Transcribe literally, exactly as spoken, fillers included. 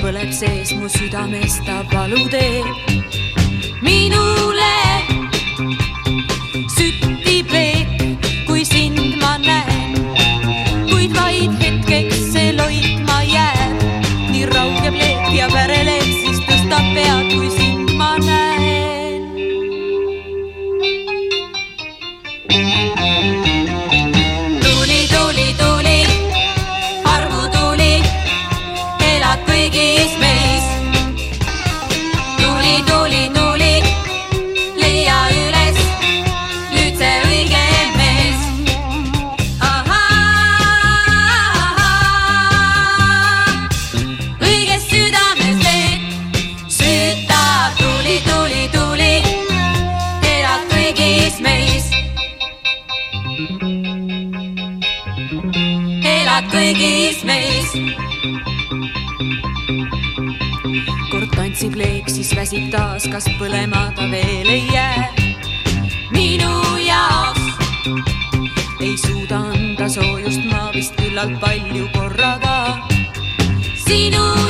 põleb sees mu südames ta valu teeb. Minule süttib leek, kui sind ma näen, kuid vaid hetkeks see loitma jääb. Nii raugeb leek ja päreleek, siis tõstab pead, kui sind ma näen. Tuli, tuli, tuli, armu tuli, elad kõigis meis. Tuli, tuli, tuli, leia üles, nüüd see õige mees. Ahaa, õiges südames leek, süta. Tuli, tuli, tuli, elad kõigis meis. Elad kõigis meis. Kord tantsib leek, siis väsib taas, kas põlema ta veel ei jää. Minu jaoks ei suuda anda soojust ma vist küllalt palju korraga. Sinu